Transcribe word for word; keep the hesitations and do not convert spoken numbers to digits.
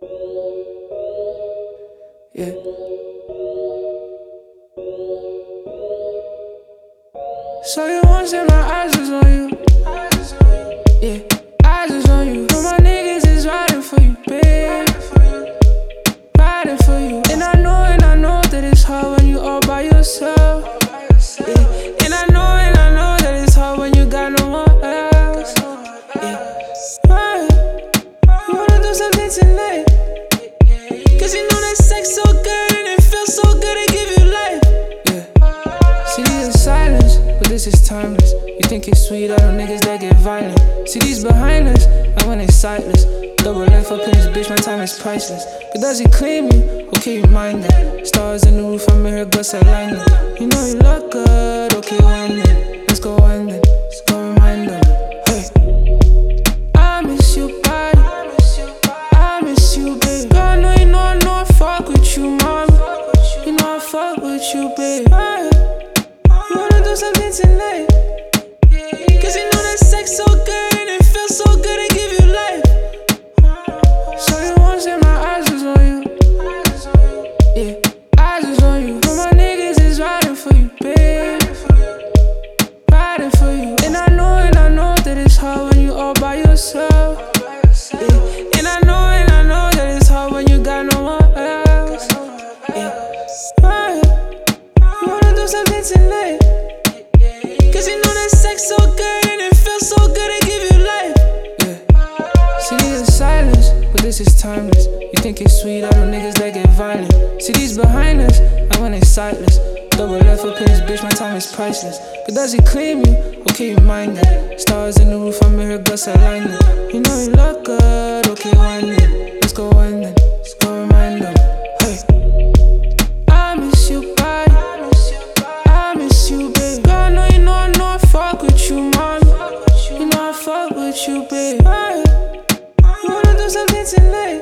Yeah. So you once and my eyes is on you. Yeah, eyes is on you. But my niggas is riding for you, babe. Riding for you. And I know, and I know that it's hard when you all by yourself. Yeah. And I know, and I know that it's hard when you got no one else. Yeah. Right. You wanna do something tonight? Cause you know that sex so good and it feels so good to give you life. Yeah. See these silence, but this is timeless. You think it's sweet, I know niggas that get violent. See these behind us, I when they sightless. Double life up in this bitch, my time is priceless. But does he claim you? Okay, you mind that. Stars in the roof, I'm in her guts alignment. You know you look good, okay, wind it. Let's go wind it, let's go remind them. Hey, I miss you, body. I miss you, babe. Girl, I know you know I know I fuck with you, mom. You know I fuck with you, babe. Hey, you wanna do something tonight? Cause you know that sex so good and it feels so good to give you life. So you once and my eyes is on you. Yeah, eyes is on you. But my niggas is riding for you, babe. Riding for you. And I know, and I know that it's hard when you all by yourself. Yeah. And I know, and I know that it's hard when you got no one else. Yeah. Right. You wanna do something tonight? Cause you know that sex so good and it feels so good to give you life. Yeah. See these silence, but this is timeless. You think it's sweet, I know niggas that get violent. See these behind us, I when they sightless. Double life up in this bitch, my time is priceless. But does he claim you? Okay, you mind that. Stars in the roof, I'm in her guts alignment. You know you look good, okay, wind it. Let's go wind it, let's go remind them. Hey, I miss you, body. I miss you, babe. Girl, I know you know I know I fuck with you, mom. You know I fuck with you, babe. Hey, you wanna do something tonight?